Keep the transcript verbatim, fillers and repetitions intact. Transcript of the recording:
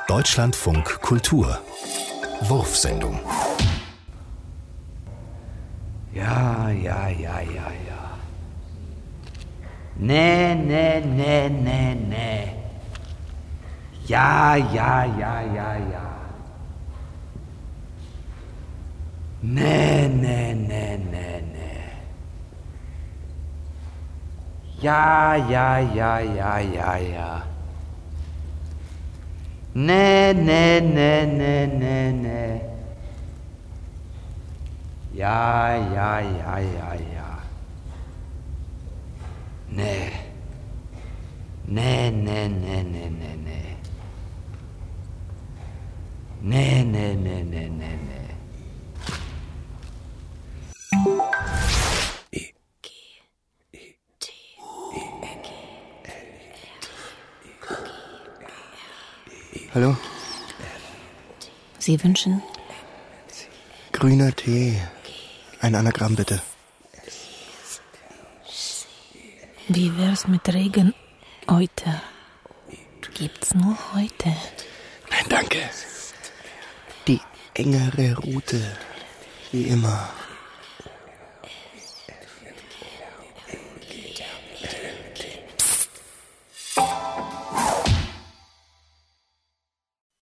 Deutschlandfunk Kultur Wurfsendung. Ja, ja, ja, ja, ja. Nee, nee, nee, nee, nee. Ja, ja, ja, ja, ja. Nee, nee, nee, nee, nee. Ja, ja, ja, ja, ja, ja. Nee, nee, nee, nee, nee, nee. Ja, ja, ja, ja, ja. Nee. Nee, nee, nee, nee, nee, nee. Nee, nee, nee, nee, nee, nee. Hallo? Sie wünschen? Grüner Tee. Ein Anagramm bitte. Wie wär's mit Regen heute? Gibt's nur heute? Nein, danke. Die engere Route. Wie immer.